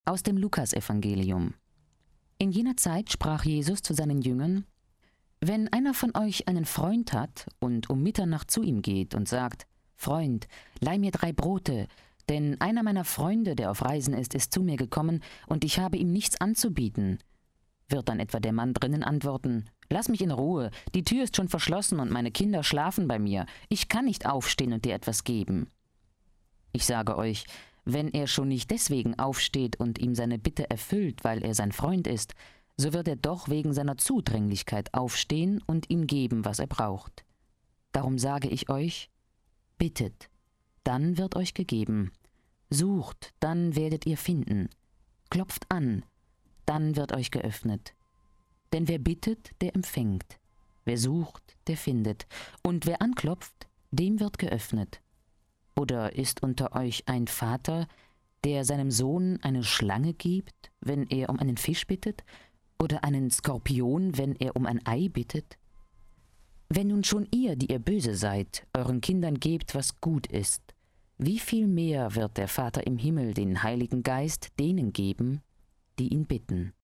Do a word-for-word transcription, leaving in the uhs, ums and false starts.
Aus dem Lukasevangelium. In jener Zeit sprach Jesus zu seinen Jüngern: Wenn einer von euch einen Freund hat und um Mitternacht zu ihm geht und sagt: Freund, leih mir drei Brote, denn einer meiner Freunde, der auf Reisen ist, ist zu mir gekommen, und ich habe ihm nichts anzubieten, wird dann etwa der Mann drinnen antworten: Lass mich in Ruhe, die Tür ist schon verschlossen und meine Kinder schlafen bei mir, ich kann nicht aufstehen und dir etwas geben. Ich sage euch, wenn er schon nicht deswegen aufsteht und ihm seine Bitte erfüllt, weil er sein Freund ist, so wird er doch wegen seiner Zudringlichkeit aufstehen und ihm geben, was er braucht. Darum sage ich euch: Bittet, dann wird euch gegeben, sucht, dann werdet ihr finden, klopft an, dann wird euch geöffnet. Denn wer bittet, der empfängt, wer sucht, der findet, und wer anklopft, dem wird geöffnet. Oder ist unter euch ein Vater, der seinem Sohn eine Schlange gibt, wenn er um einen Fisch bittet, oder einen Skorpion, wenn er um ein Ei bittet? Wenn nun schon ihr, die ihr böse seid, euren Kindern gebt, was gut ist, wie viel mehr wird der Vater im Himmel den Heiligen Geist denen geben, die ihn bitten?